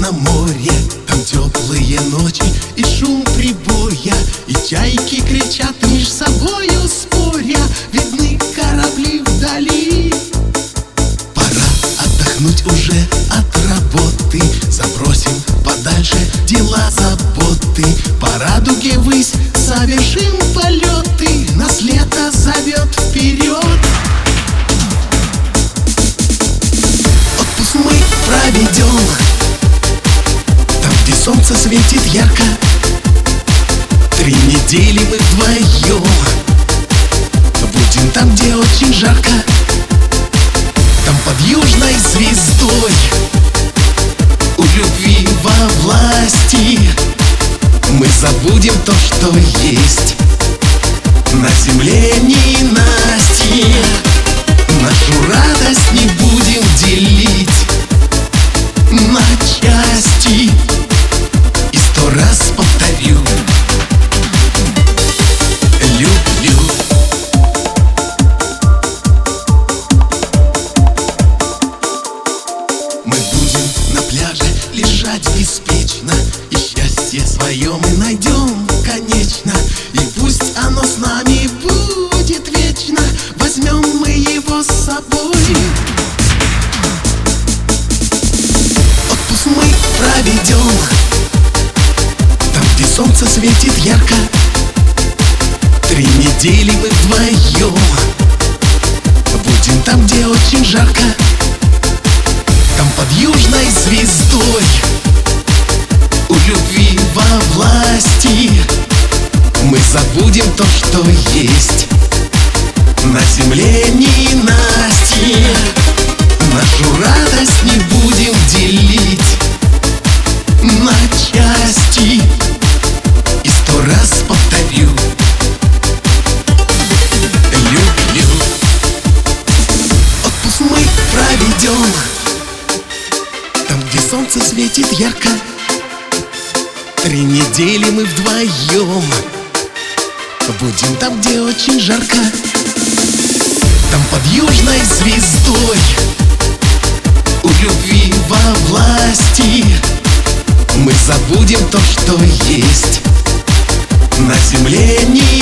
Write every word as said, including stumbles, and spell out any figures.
на море. Там теплые ночи и шум прибоя, и чайки кричат меж собою споря. Видны корабли вдали. Пора отдохнуть уже от работы, забросим подальше дела, заботы. По радуге ввысь совершим полеты, нас лето зовет вперед. Отпуск мы проведем там, где солнце светит ярко. Три недели мы вдвоем будем там, где очень жарко. Там под южной звездой у любви во власти мы забудем то, что есть на земле ненасти. Нашу радость не будем делить на части. И сто раз повторю: люблю. Мы будем на пляже лежать беспечно, и счастье свое мы найдем, конечно. И пусть оно с нами будет вечно, возьмем мы его с собой. Отпуск мы проведем там, где солнце светит ярко. Три недели мы вдвоем будем там, где очень жарко. Там под южной звездой у любви во власти мы забудем то, что есть на земле ненасти. Нашу радость не будем делить на части. И сто раз повторю: люблю. Отпуск мы проведем там, где солнце светит ярко. Три недели мы вдвоем будем там, где очень жарко. Там под южной звездой у любви во власти мы забудем то, что есть на земле не